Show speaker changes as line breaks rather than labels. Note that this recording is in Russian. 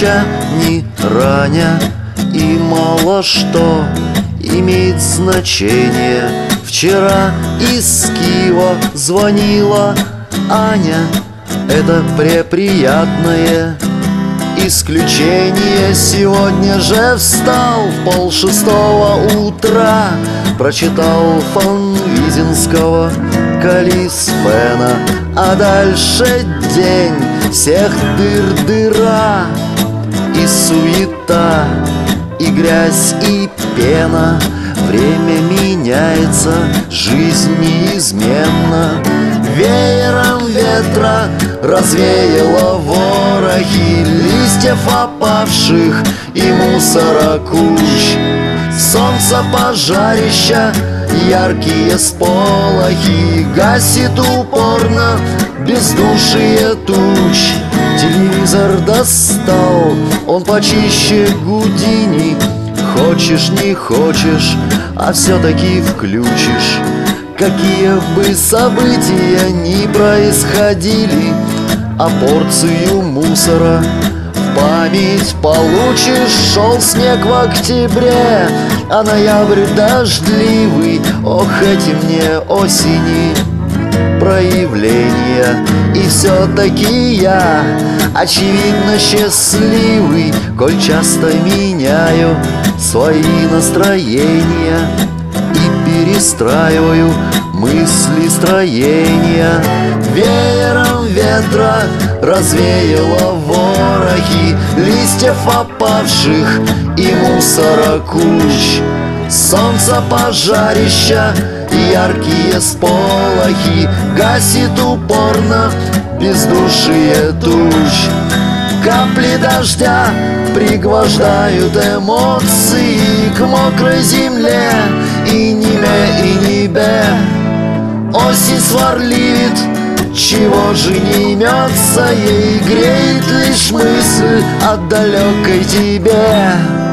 ноча не раня, и мало что имеет значение. Вчера из Киева звонила Аня, это преприятное исключение. Сегодня же встал в 5:30 утра, прочитал Фанвизинского Калисфена, а дальше день всех дыр-дыра, и суета, и грязь, и пена. Время меняется, жизнь неизменна. Веером ветра развеяло ворохи листьев опавших и мусора куч. Солнце пожарища, яркие сполохи, гасит упорно бездушие туч. Телевизор достал, он почище Гудини. Хочешь, не хочешь, а все-таки включишь. Какие бы события ни происходили, а порцию мусора в память получишь. Шел снег в октябре, а ноябрь дождливый. Ох, эти мне осени проявления. И все-таки я, очевидно, счастливый, коль часто меняю свои настроения и перестраиваю мысли строения. Веером ветра развеяло ворохи листьев опавших и мусора куч. Солнце пожарища, яркие сполохи, гасит упорно бездушие туч. Капли дождя пригвождают эмоции к мокрой земле и небе. Осень сварливит, чего же не имется ей, греет лишь мысль о далекой тебе.